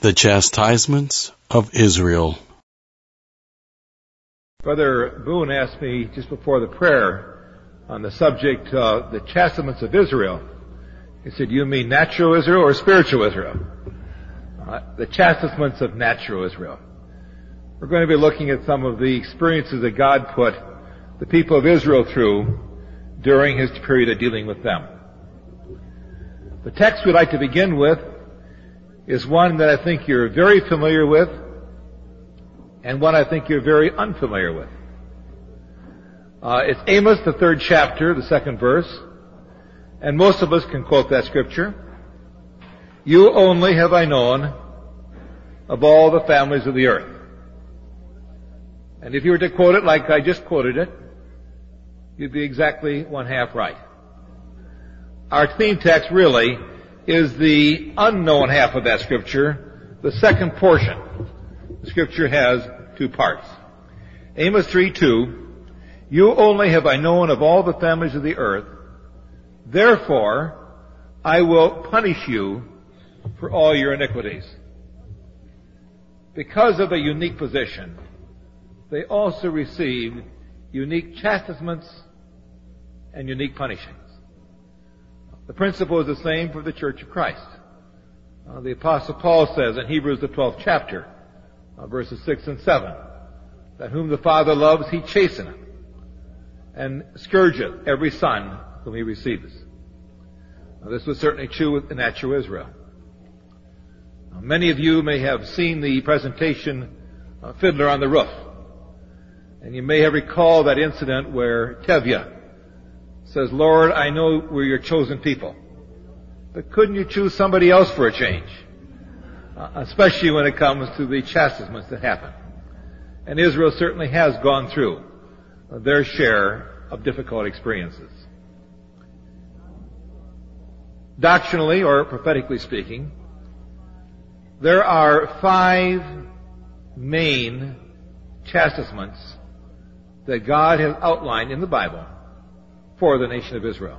The chastisements of Israel. Brother Boone asked me just before the prayer on the subject of the chastisements of Israel. He said, you mean natural Israel or spiritual Israel? The chastisements of natural Israel. We're going to be looking at some of the experiences that God put the people of Israel through during His period of dealing with them. The text we'd like to begin with is one that I think you're very familiar with and one I think you're very unfamiliar with. It's Amos, the 3rd chapter, the 2nd verse, and most of us can quote that scripture. You only have I known of all the families of the earth. And if you were to quote it like I just quoted it, you'd be exactly one half right. Our theme text really is the unknown half of that scripture, the second portion. The scripture has two parts. Amos 3:2, you only have I known of all the families of the earth, therefore I will punish you for all your iniquities. Because of a unique position, they also received unique chastisements and unique punishings. The principle is the same for the Church of Christ. The Apostle Paul says in Hebrews the 12th chapter, verses 6 and 7, that whom the Father loves he chasteneth, and scourgeth every son whom he receives. This was certainly true with the natural Israel. Many of you may have seen the presentation Fiddler on the Roof, and you may have recalled that incident where Tevye says, Lord, I know we're your chosen people, but couldn't you choose somebody else for a change? Especially when it comes to the chastisements that happen. And Israel certainly has gone through their share of difficult experiences. Doctrinally, or prophetically speaking, there are 5 main chastisements that God has outlined in the Bible for the nation of Israel.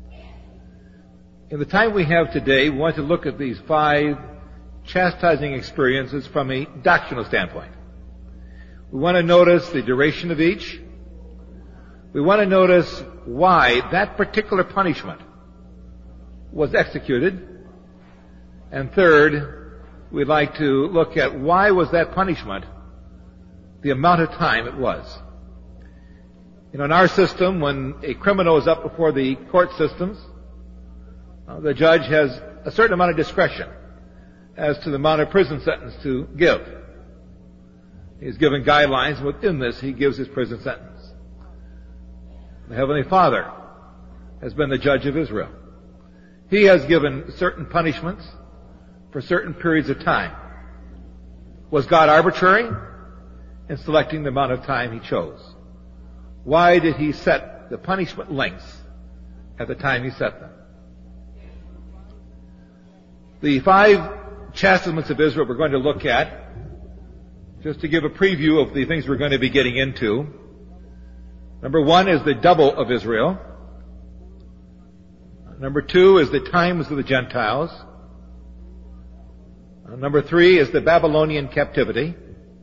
In the time we have today, we want to look at these 5 chastising experiences from a doctrinal standpoint. We want to notice the duration of each. We want to notice why that particular punishment was executed. And third, we'd like to look at why was that punishment the amount of time it was. In our system, when a criminal is up before the court systems, the judge has a certain amount of discretion as to the amount of prison sentence to give. He's given guidelines. Within this, he gives his prison sentence. The Heavenly Father has been the judge of Israel. He has given certain punishments for certain periods of time. Was God arbitrary in selecting the amount of time He chose? Why did He set the punishment lengths at the time He set them? The 5 chastisements of Israel we're going to look at, just to give a preview of the things we're going to be getting into. Number 1 is the double of Israel. Number 2 is the times of the Gentiles. Number 3 is the Babylonian captivity.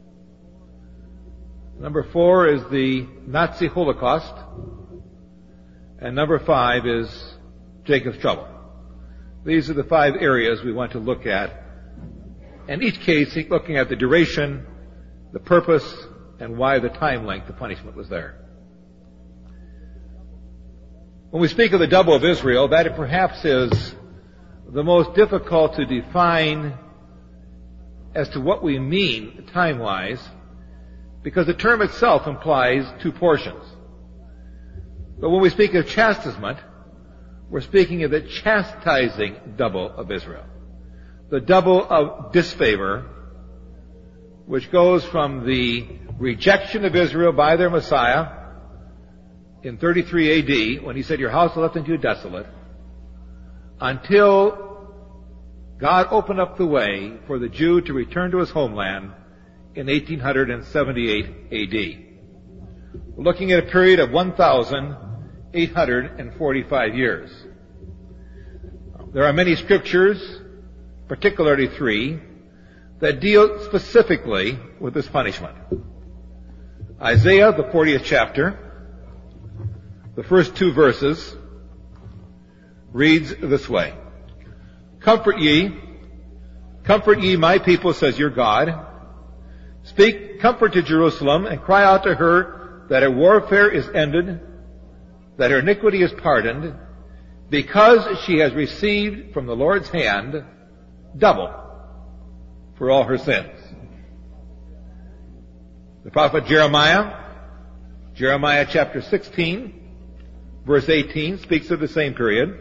Number 4 is the Nazi Holocaust. And number 5 is Jacob's trouble. These are the 5 areas we want to look at. In each case, looking at the duration, the purpose, and why the time length the punishment was there. When we speak of the double of Israel, that perhaps is the most difficult to define as to what we mean time-wise, because the term itself implies 2 portions. But when we speak of chastisement, we're speaking of the chastising double of Israel. The double of disfavor, which goes from the rejection of Israel by their Messiah in 33 AD, when He said, your house is left unto you desolate, until God opened up the way for the Jew to return to his homeland in 1878 AD. We're looking at a period of 1,845 years. There are many scriptures, particularly 3, that deal specifically with this punishment. Isaiah, the 40th chapter, the first 2 verses, reads this way. Comfort ye my people, says your God. Speak comfort to Jerusalem, and cry out to her that her warfare is ended, that her iniquity is pardoned, because she has received from the Lord's hand double for all her sins. The prophet Jeremiah chapter 16, verse 18, speaks of the same period.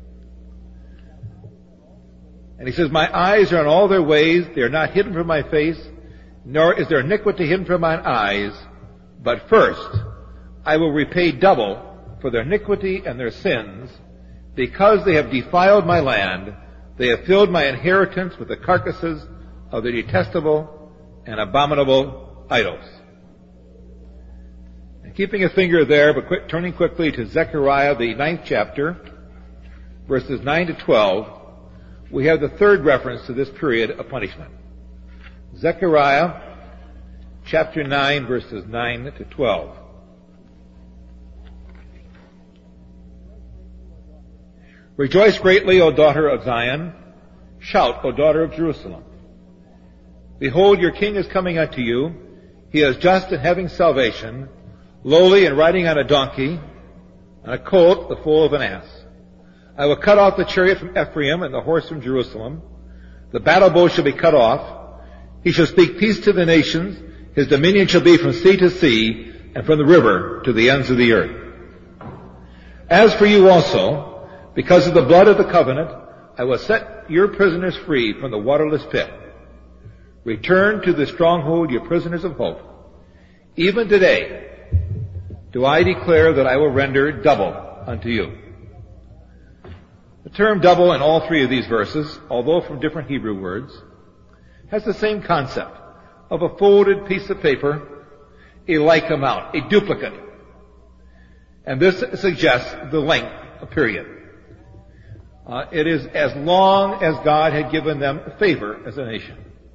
And he says, my eyes are on all their ways, they are not hidden from my face, nor is their iniquity hidden from mine eyes. But first, I will repay double for their iniquity and their sins, because they have defiled my land. They have filled my inheritance with the carcasses of the detestable and abominable idols. And keeping a finger there, but turning quickly to Zechariah, the 9th chapter, verses 9 to 12, we have the third reference to this period of punishment. Zechariah chapter 9, verses 9 to 12. Rejoice greatly, O daughter of Zion. Shout, O daughter of Jerusalem. Behold, your king is coming unto you. He is just and having salvation, lowly and riding on a donkey, on a colt, the foal of an ass. I will cut off the chariot from Ephraim and the horse from Jerusalem. The battle bow shall be cut off. He shall speak peace to the nations. His dominion shall be from sea to sea, and from the river to the ends of the earth. As for you also, because of the blood of the covenant, I will set your prisoners free from the waterless pit. Return to the stronghold, you prisoners of hope. Even today do I declare that I will render double unto you. The term double in all 3 of these verses, although from different Hebrew words, has the same concept of a folded piece of paper, a like amount, a duplicate. And this suggests the length of period. It is as long as God had given them favor as a nation.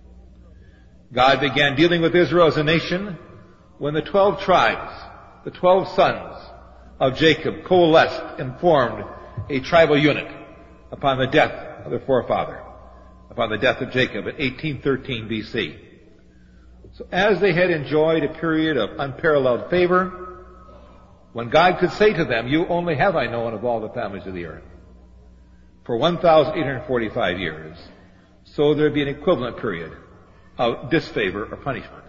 God began dealing with Israel as a nation when the 12 tribes, the 12 sons of Jacob, coalesced and formed a tribal unit upon the death of their forefather, upon the death of Jacob in 1813 BC. So as they had enjoyed a period of unparalleled favor, when God could say to them, you only have I known of all the families of the earth, for 1,845 years, so there'd be an equivalent period of disfavor or punishment.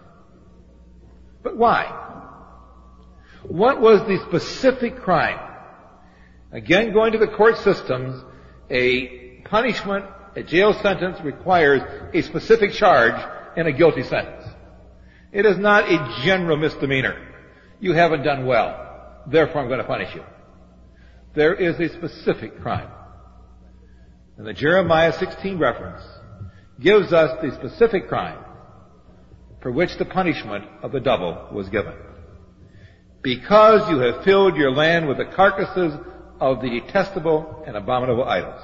But why? What was the specific crime? Again, going to the court systems, a punishment, a jail sentence requires a specific charge and a guilty sentence. It is not a general misdemeanor. You haven't done well, therefore I'm going to punish you. There is a specific crime. And the Jeremiah 16 reference gives us the specific crime for which the punishment of the double was given. Because you have filled your land with the carcasses of the detestable and abominable idols.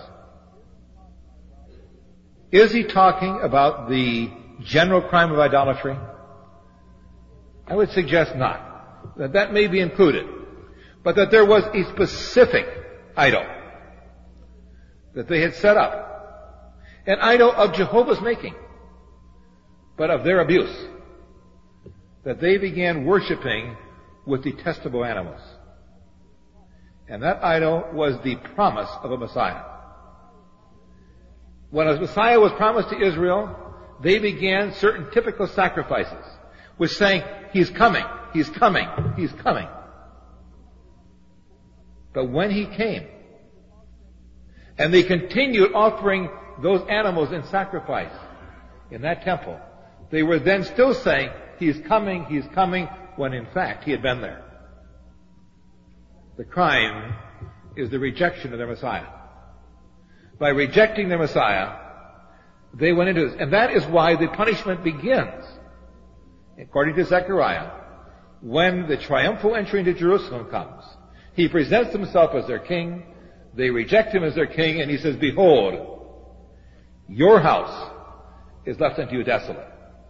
Is he talking about the general crime of idolatry? I would suggest not. That may be included. But that there was a specific idol that they had set up. An idol of Jehovah's making, but of their abuse. That they began worshiping with detestable animals. And that idol was the promise of a Messiah. When a Messiah was promised to Israel, they began certain typical sacrifices, which saying, He's coming, He's coming, He's coming. But when He came, and they continued offering those animals in sacrifice in that temple, they were then still saying, He's coming, when in fact He had been there. The crime is the rejection of their Messiah. By rejecting their Messiah, they went into this. And that is why the punishment begins, according to Zechariah, when the triumphal entry into Jerusalem comes. He presents himself as their king. They reject him as their king, and he says, behold, your house is left unto you desolate.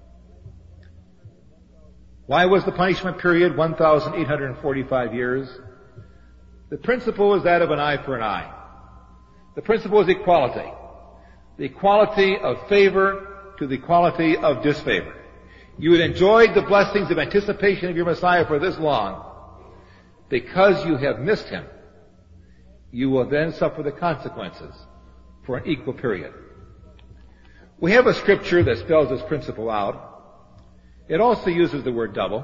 Why was the punishment period 1,845 years? The principle is that of an eye for an eye. The principle is equality. The equality of favor to the equality of disfavor. You had enjoyed the blessings of anticipation of your Messiah for this long. Because you have missed him, you will then suffer the consequences for an equal period. We have a scripture that spells this principle out. It also uses the word double,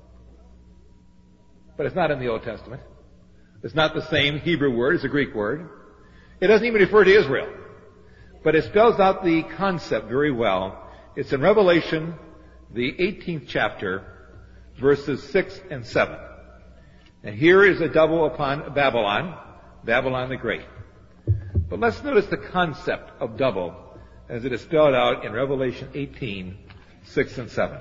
but it's not in the Old Testament. It's not the same Hebrew word, it's a Greek word. It doesn't even refer to Israel, but it spells out the concept very well. It's in Revelation, the 18th chapter, verses 6 and 7. And here is a double upon Babylon, Babylon the Great. But let's notice the concept of double as it is spelled out in Revelation 18, 6 and 7.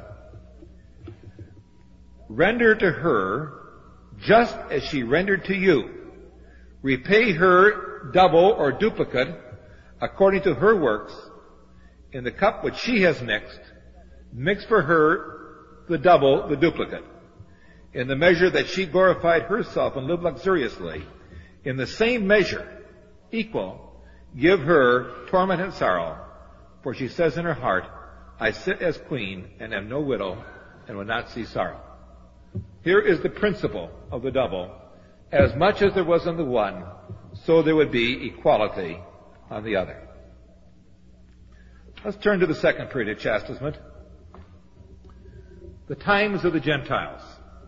Render to her just as she rendered to you. Repay her double or duplicate according to her works. In the cup which she has mixed, mix for her the double, the duplicate. In the measure that she glorified herself and lived luxuriously, in the same measure, equal, give her torment and sorrow. For she says in her heart, I sit as queen and am no widow and will not see sorrow. Here is the principle of the double. As much as there was on the one, so there would be equality on the other. Let's turn to the second period of chastisement. The times of the Gentiles.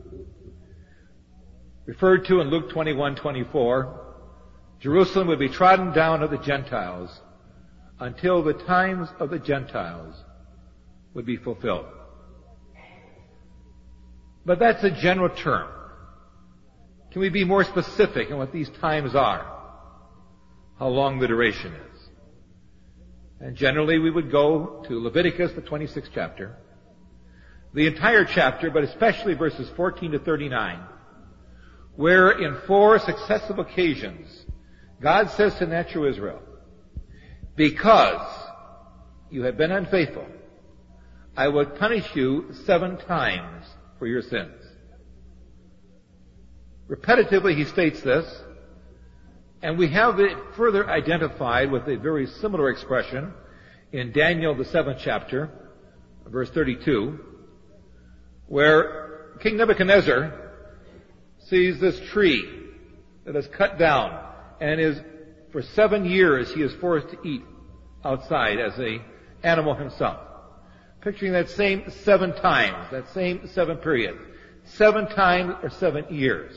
Referred to in Luke 21:24, Jerusalem would be trodden down of the Gentiles until the times of the Gentiles would be fulfilled. But that's a general term. Can we be more specific in what these times are? How long the duration is? And generally we would go to Leviticus, the 26th chapter, the entire chapter, but especially verses 14 to 39, where in 4 successive occasions, God says to natural Israel, because you have been unfaithful, I will punish you 7 times for your sins. Repetitively he states this, and we have it further identified with a very similar expression in Daniel, the 7th chapter, verse 32, where King Nebuchadnezzar sees this tree that is cut down and is, for 7 years, he is forced to eat outside as an animal himself. Picturing that same 7 times, that same 7 period. 7 times or 7 years.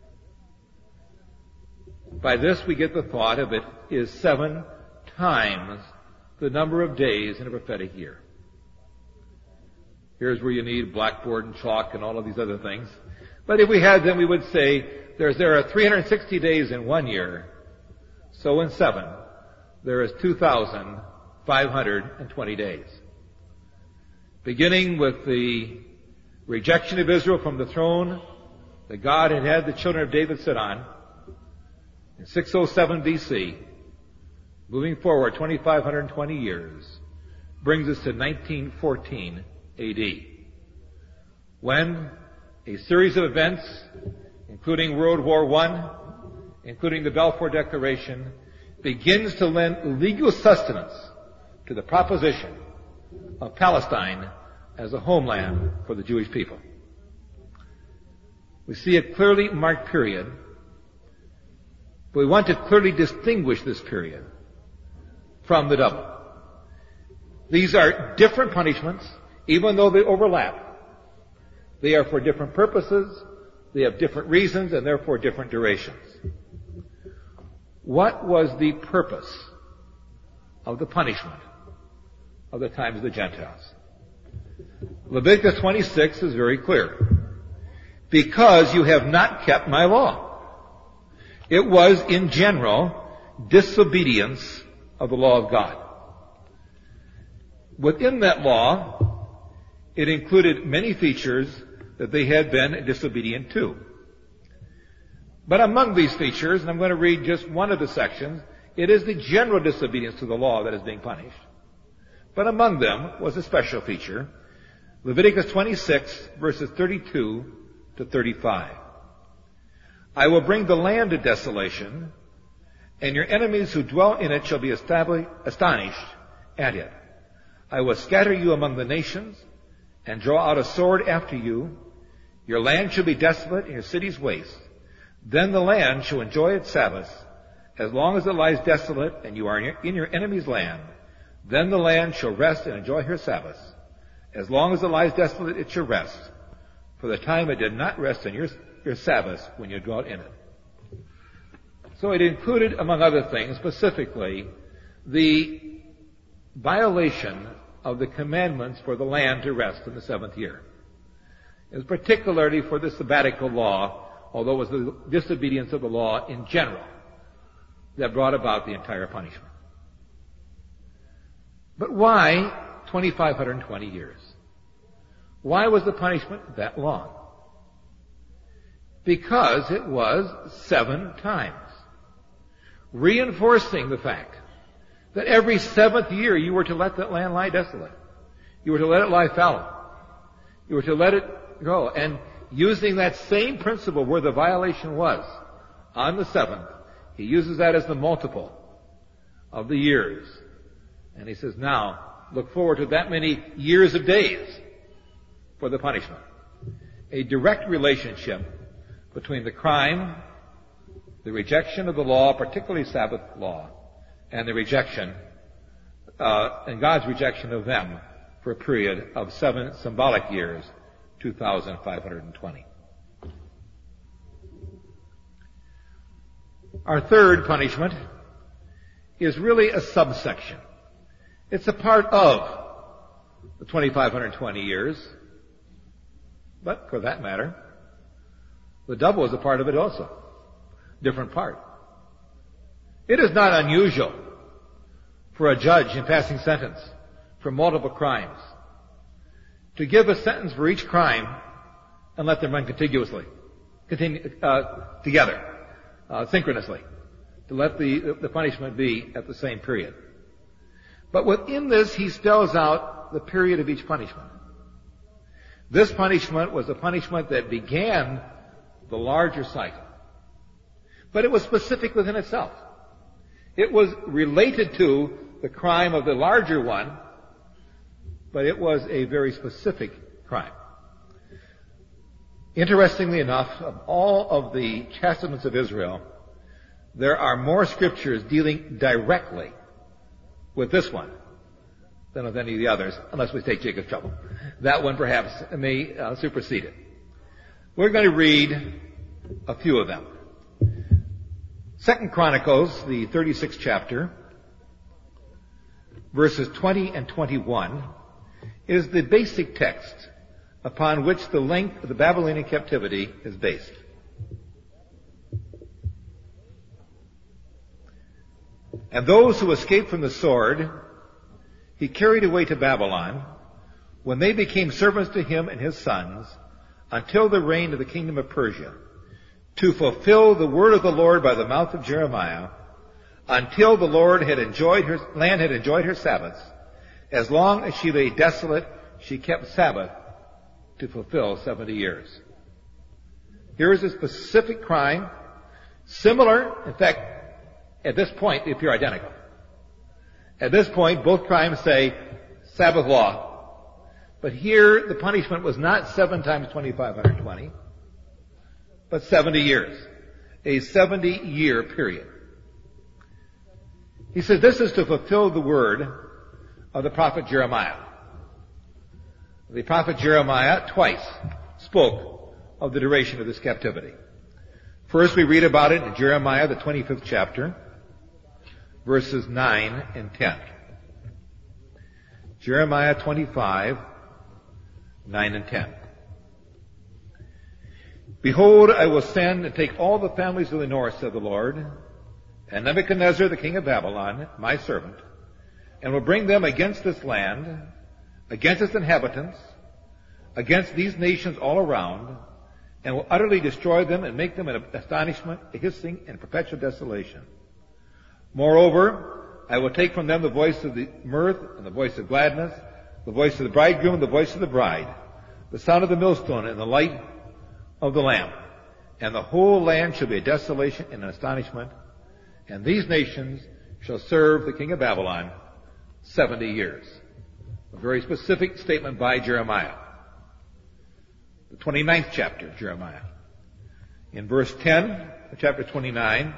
By this we get the thought of it is 7 times the number of days in a prophetic year. Here's where you need blackboard and chalk and all of these other things. But if we had them, we would say there are 360 days in 1 year. So in 7, there is 2,520 days. Beginning with the rejection of Israel from the throne that God had the children of David sit on in 607 BC, moving forward 2,520 years, brings us to 1914 AD, when a series of events, including World War I, including the Balfour Declaration, begins to lend legal sustenance to the proposition of Palestine as a homeland for the Jewish people. We see a clearly marked period, but we want to clearly distinguish this period from the double. These are different punishments, even though they overlap. They are for different purposes, they have different reasons, and therefore different durations. What was the purpose of the punishment of the times of the Gentiles? Leviticus 26 is very clear. Because you have not kept my law. It was, in general, disobedience of the law of God. Within that law, it included many features that they had been disobedient to. But among these features, and I'm going to read just one of the sections, it is the general disobedience to the law that is being punished. But among them was a special feature, Leviticus 26, verses 32 to 35. I will bring the land to desolation, and your enemies who dwell in it shall be astonished at it. I will scatter you among the nations, and draw out a sword after you. Your land shall be desolate, and your cities waste. Then the land shall enjoy its Sabbaths, as long as it lies desolate, and you are in your enemy's land. Then the land shall rest and enjoy her Sabbaths. As long as it lies desolate, it shall rest. For the time it did not rest in your Sabbaths when you dwelt in it. So it included, among other things, specifically, the violation of the commandments for the land to rest in the seventh year. It was particularly for the sabbatical law, although it was the disobedience of the law in general that brought about the entire punishment. But why 2,520 years? Why was the punishment that long? Because it was 7 times, reinforcing the fact that every 7th year you were to let that land lie desolate. You were to let it lie fallow. You were to let it go. And using that same principle where the violation was on the 7th, he uses that as the multiple of the years. And he says, now, look forward to that many years of days for the punishment. A direct relationship between the crime, the rejection of the law, particularly Sabbath law, and the rejection, and God's rejection of them for a period of 7 symbolic years, 2,520. Our third punishment is really a subsection. It's a part of the 2,520 years, but for that matter, the double is a part of it also. Different part. It is not unusual for a judge in passing sentence for multiple crimes to give a sentence for each crime and let them run together, synchronously, to let the punishment be at the same period. But within this, he spells out the period of each punishment. This punishment was a punishment that began the larger cycle, but it was specific within itself. It was related to the crime of the larger one, but it was a very specific crime. Interestingly enough, of all of the chastisements of Israel, there are more scriptures dealing directly with this one than with any of the others, unless we take Jacob's trouble. That one perhaps may supersede it. We're going to read a few of them. 2 Chronicles, the 36th chapter, verses 20 and 21, is the basic text upon which the length of the Babylonian captivity is based. And those who escaped from the sword, he carried away to Babylon, when they became servants to him and his sons, until the reign of the kingdom of Persia, to fulfill the word of the Lord by the mouth of Jeremiah, until the land had enjoyed her Sabbaths. As long as she lay desolate, she kept Sabbath to fulfill 70 years. Here is a specific crime, similar, in fact, at this point, they appear identical. At this point, both crimes say Sabbath law. But here, the punishment was not 7 times 2,520, but 70 years. A 70-year period. He says this is to fulfill the word of the prophet Jeremiah. The prophet Jeremiah twice spoke of the duration of this captivity. First, we read about it in Jeremiah, the 25th chapter, verses 9 and 10. Jeremiah 25, 9 and 10. Behold, I will send and take all the families of the north, said the Lord, and Nebuchadnezzar, the king of Babylon, my servant, and will bring them against this land, against its inhabitants, against these nations all around, and will utterly destroy them and make them an astonishment, a hissing, and perpetual desolation. Moreover, I will take from them the voice of the mirth and the voice of gladness, the voice of the bridegroom and the voice of the bride, the sound of the millstone and the light of the lamp. And the whole land shall be a desolation and an astonishment, and these nations shall serve the king of Babylon 70 years. A very specific statement by Jeremiah. The 29th chapter of Jeremiah. In verse 10 of chapter 29,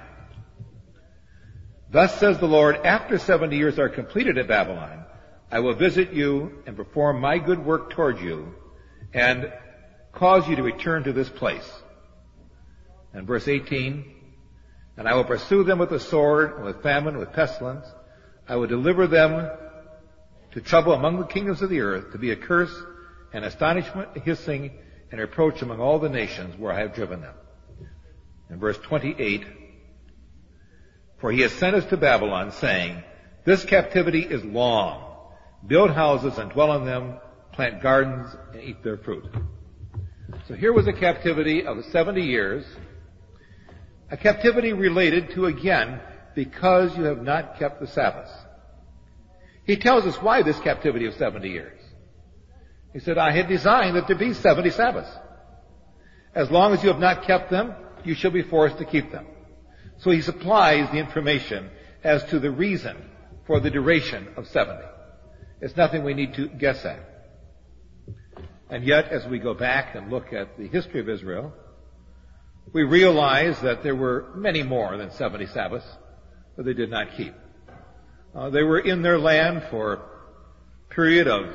thus says the Lord, after 70 years are completed at Babylon, I will visit you and perform my good work toward you and cause you to return to this place. And verse 18, and I will pursue them with the sword, and with famine, with pestilence. I will deliver them to trouble among the kingdoms of the earth, to be a curse, and astonishment, a hissing, and reproach among all the nations where I have driven them. In verse 28, for he has sent us to Babylon, saying, this captivity is long. Build houses and dwell in them, plant gardens and eat their fruit. So here was a captivity of 70 years, a captivity related to, again, because you have not kept the Sabbath. He tells us why this captivity of 70 years. He said, I had designed that there be 70 Sabbaths. As long as you have not kept them, you shall be forced to keep them. So he supplies the information as to the reason for the duration of 70. It's nothing we need to guess at. And yet, as we go back and look at the history of Israel, we realize that there were many more than 70 Sabbaths that they did not keep. They were in their land for a period of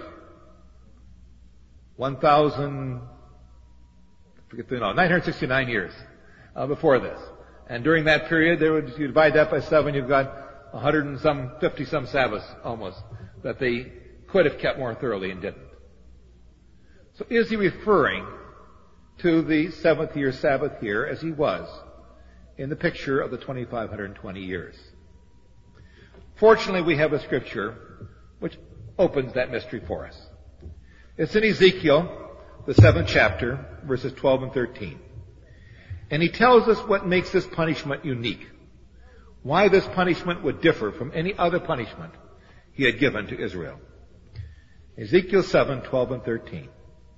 969 years before this. And during that period, you divide that by 7, you've got 50 some Sabbaths almost that they could have kept more thoroughly and didn't. So is he referring to the 7th year Sabbath here as he was in the picture of the 2,520 years? Fortunately, we have a scripture which opens that mystery for us. It's in Ezekiel, the 7th chapter, verses 12 and 13. And he tells us what makes this punishment unique. Why this punishment would differ from any other punishment he had given to Israel. Ezekiel 7, 12 and 13.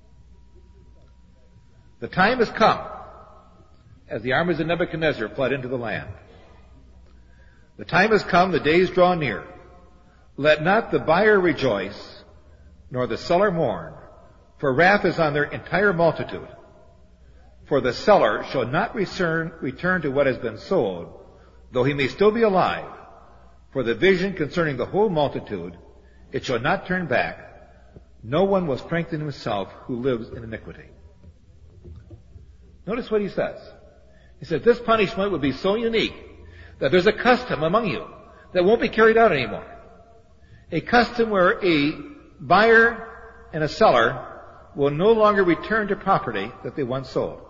The time has come, as the armies of Nebuchadnezzar fled into the land. The time has come, the days draw near. Let not the buyer rejoice, nor the seller mourn, for wrath is on their entire multitude. For the seller shall not return to what has been sold, though he may still be alive. For the vision concerning the whole multitude, it shall not turn back. No one will strengthen himself who lives in iniquity. Notice what he says. He says this punishment would be so unique that there's a custom among you that won't be carried out anymore. A custom where a buyer and a seller will no longer return to property that they once sold.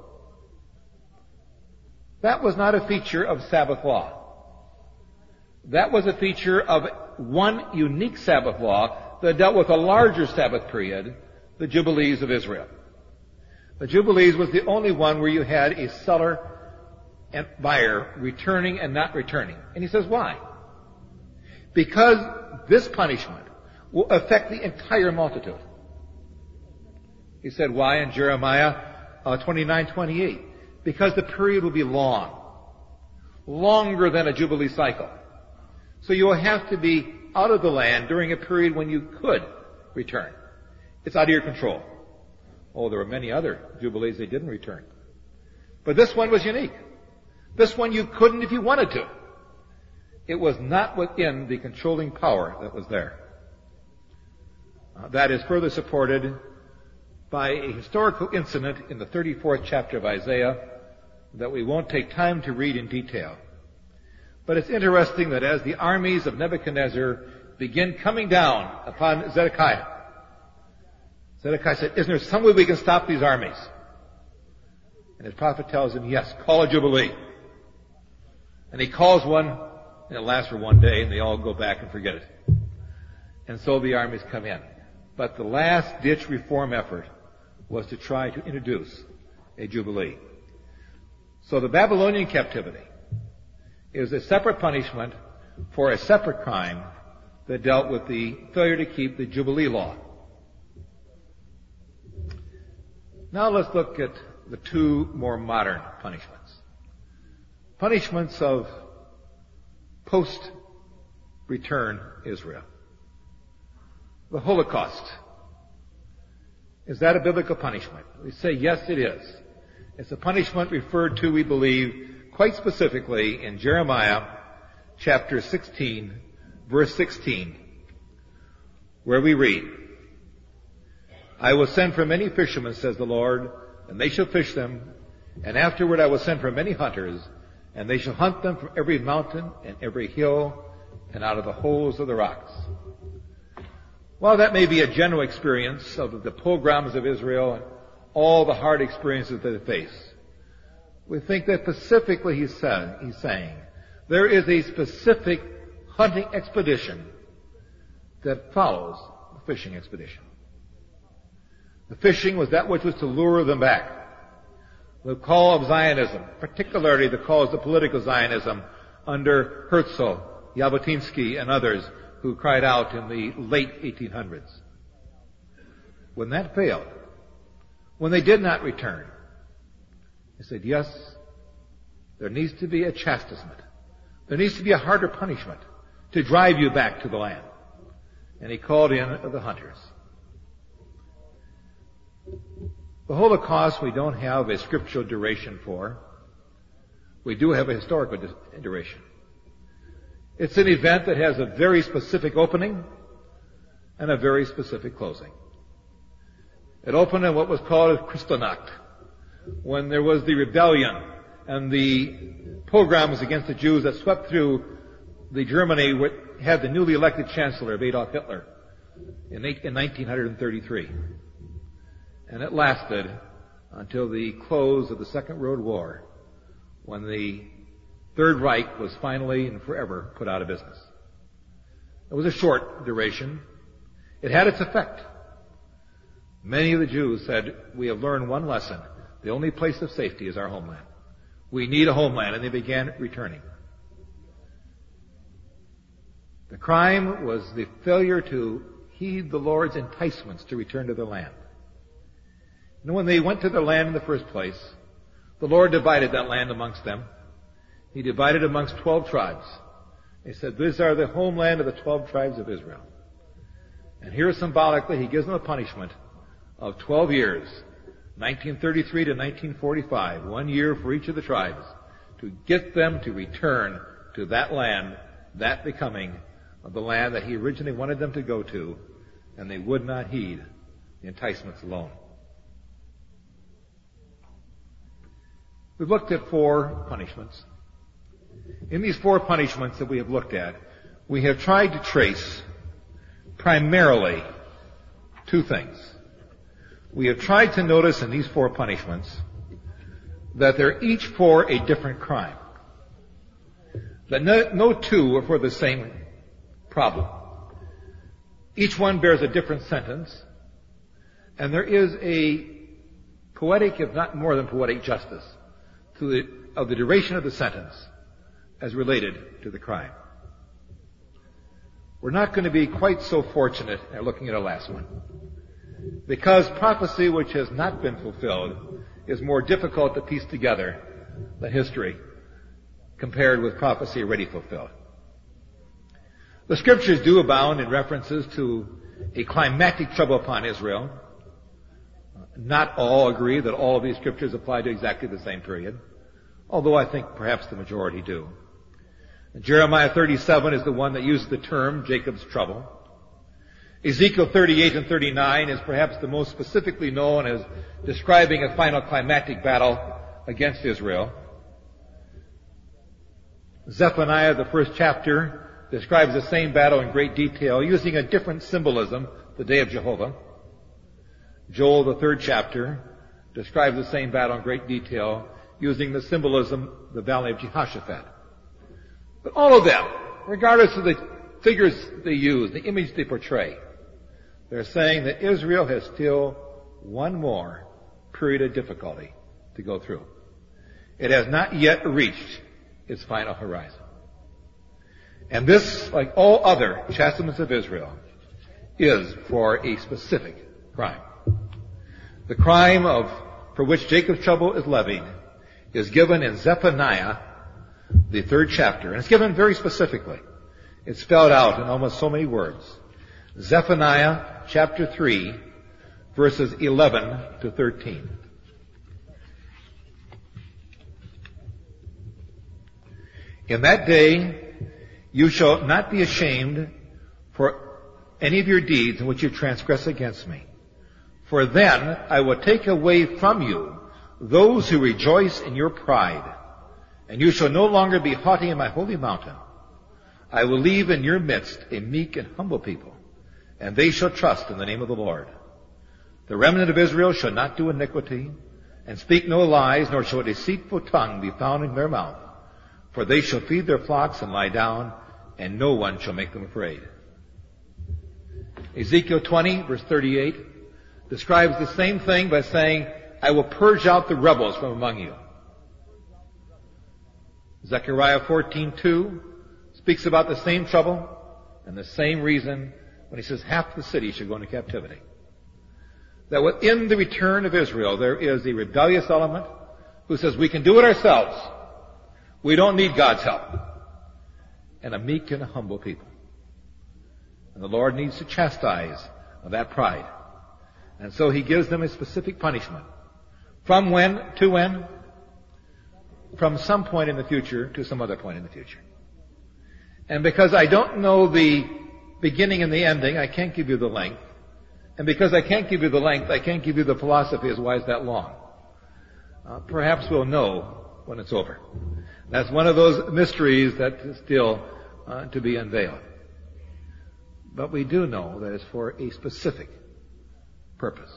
That was not a feature of Sabbath law. That was a feature of one unique Sabbath law that dealt with a larger Sabbath period, the Jubilees of Israel. The Jubilees was the only one where you had a seller and buyer returning and not returning. And he says, why? Because this punishment will affect the entire multitude. He said, why in Jeremiah 29:28? Because the period will be long. Longer than a Jubilee cycle. So you will have to be out of the land during a period when you could return. It's out of your control. Oh, there were many other Jubilees they didn't return. But this one was unique. This one you couldn't if you wanted to. It was not within the controlling power that was there. That is further supported by a historical incident in the 34th chapter of Isaiah that we won't take time to read in detail. But it's interesting that as the armies of Nebuchadnezzar begin coming down upon Zedekiah, Zedekiah said, isn't there some way we can stop these armies? And his prophet tells him, yes, call a Jubilee. And he calls one, and it lasts for one day, and they all go back and forget it. And so the armies come in. But the last-ditch reform effort was to try to introduce a Jubilee. So the Babylonian captivity is a separate punishment for a separate crime that dealt with the failure to keep the Jubilee law. Now let's look at the two more modern punishments. Punishments of post-return Israel. The Holocaust. Is that a biblical punishment? We say yes, it is. It's a punishment referred to, we believe, quite specifically in Jeremiah chapter 16, verse 16, where we read, I will send for many fishermen, says the Lord, and they shall fish them, and afterward I will send for many hunters, and they shall hunt them from every mountain and every hill and out of the holes of the rocks. While that may be a general experience of the pogroms of Israel and all the hard experiences that they face, we think that specifically he's saying there is a specific hunting expedition that follows the fishing expedition. The fishing was that which was to lure them back. The call of Zionism, particularly the calls of political Zionism under Herzl, Jabotinsky, and others who cried out in the late 1800s. When that failed, when they did not return, he said, yes, there needs to be a chastisement. There needs to be a harder punishment to drive you back to the land. And he called in the hunters. The Holocaust we don't have a scriptural duration for. We do have a historical duration. It's an event that has a very specific opening and a very specific closing. It opened in what was called Kristallnacht, when there was the rebellion and the pogroms against the Jews that swept through the Germany which had the newly elected chancellor of Adolf Hitler in 1933. And it lasted until the close of the Second World War, when the Third Reich was finally and forever put out of business. It was a short duration. It had its effect. Many of the Jews said, we have learned one lesson. The only place of safety is our homeland. We need a homeland, and they began returning. The crime was the failure to heed the Lord's enticements to return to their land. And when they went to their land in the first place, the Lord divided that land amongst them. He divided amongst 12 tribes. He said, these are the homeland of the 12 tribes of Israel. And here symbolically, he gives them a punishment of 12 years, 1933 to 1945, 1 year for each of the tribes, to get them to return to that land, that becoming of the land that he originally wanted them to go to, and they would not heed the enticements alone. We've looked at 4 punishments. In these 4 punishments that we have looked at, we have tried to trace primarily 2 things. We have tried to notice in these 4 punishments that they're each for a different crime. That no 2 are for the same problem. Each one bears a different sentence, and there is a poetic, if not more than poetic, justice of the duration of the sentence as related to the crime. We're not going to be quite so fortunate at looking at our last one, because prophecy which has not been fulfilled is more difficult to piece together than history compared with prophecy already fulfilled. The scriptures do abound in references to a climactic trouble upon Israel. Not all agree that all of these scriptures apply to exactly the same period, although I think perhaps the majority do. Jeremiah 37 is the one that uses the term Jacob's trouble. Ezekiel 38 and 39 is perhaps the most specifically known as describing a final climactic battle against Israel. Zephaniah, the first chapter, describes the same battle in great detail, using a different symbolism, the day of Jehovah. Joel, the third chapter, describes the same battle in great detail, using the symbolism, the valley of Jehoshaphat. But all of them, regardless of the figures they use, the image they portray, they're saying that Israel has still one more period of difficulty to go through. It has not yet reached its final horizon. And this, like all other chastisements of Israel, is for a specific crime. The crime for which Jacob's trouble is levied is given in Zephaniah, the 3rd chapter. And it's given very specifically. It's spelled out in almost so many words. Zephaniah chapter 3, verses 11 to 13. In that day you shall not be ashamed for any of your deeds in which you transgress against me. For then I will take away from you those who rejoice in your pride, and you shall no longer be haughty in my holy mountain. I will leave in your midst a meek and humble people, and they shall trust in the name of the Lord. The remnant of Israel shall not do iniquity, and speak no lies, nor shall a deceitful tongue be found in their mouth. For they shall feed their flocks and lie down, and no one shall make them afraid. Ezekiel 20, verse 38, describes the same thing by saying, I will purge out the rebels from among you. Zechariah 14:2 speaks about the same trouble and the same reason when he says half the city should go into captivity. That within the return of Israel there is a rebellious element who says we can do it ourselves. We don't need God's help. And a meek and a humble people. And the Lord needs to chastise that pride. And so he gives them a specific punishment. From when to when? From some point in the future to some other point in the future. And because I don't know the beginning and the ending, I can't give you the length. And because I can't give you the length, I can't give you the philosophy as why is that long. Perhaps we'll know when it's over. That's one of those mysteries that is still to be unveiled. But we do know that it's for a specific purpose.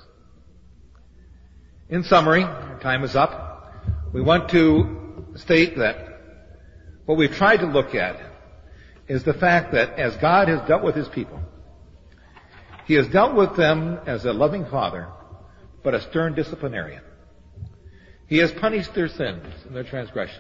In summary, our time is up. We want to state that what we've tried to look at is the fact that as God has dealt with his people, he has dealt with them as a loving father, but a stern disciplinarian. He has punished their sins and their transgressions.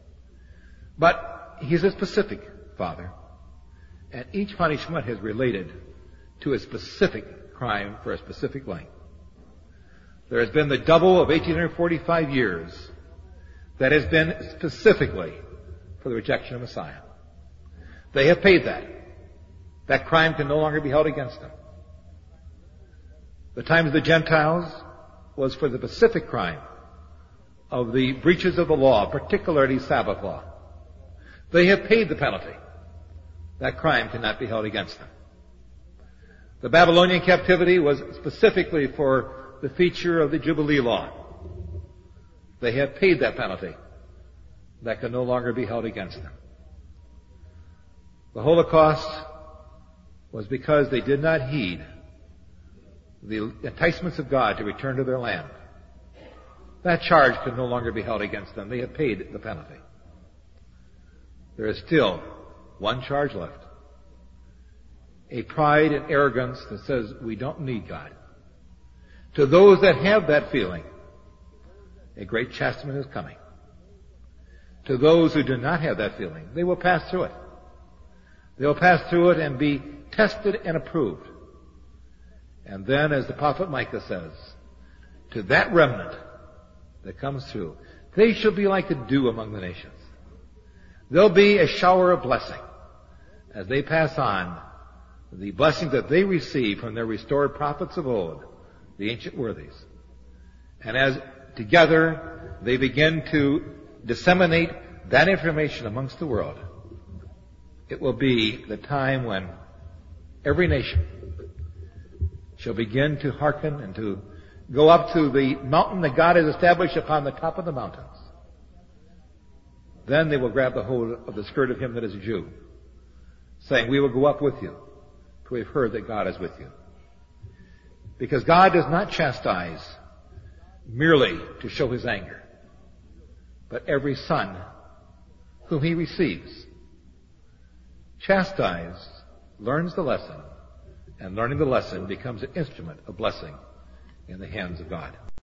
But he's a specific father, and each punishment is related to a specific crime for a specific length. There has been the double of 1845 years that has been specifically for the rejection of Messiah. They have paid that. That crime can no longer be held against them. The time of the Gentiles was for the specific crime of the breaches of the law, particularly Sabbath law. They have paid the penalty. That crime cannot be held against them. The Babylonian captivity was specifically for the feature of the Jubilee law. They have paid that penalty. That can no longer be held against them. The Holocaust was because they did not heed the enticements of God to return to their land. That charge can no longer be held against them. They have paid the penalty. There is still one charge left. A pride and arrogance that says we don't need God. To those that have that feeling, a great chastisement is coming. To those who do not have that feeling, they will pass through it. They will pass through it and be tested and approved. And then, as the prophet Micah says, to that remnant that comes through, they shall be like the dew among the nations. There'll be a shower of blessing as they pass on the blessing that they receive from their restored prophets of old, the ancient worthies. And as together they begin to disseminate that information amongst the world, it will be the time when every nation shall begin to hearken and to go up to the mountain that God has established upon the top of the mountains. Then they will grab the hold of the skirt of him that is a Jew, saying, we will go up with you, for we've heard that God is with you. Because God does not chastise merely to show his anger, but every son whom he receives, chastised, learns the lesson, and learning the lesson becomes an instrument of blessing in the hands of God.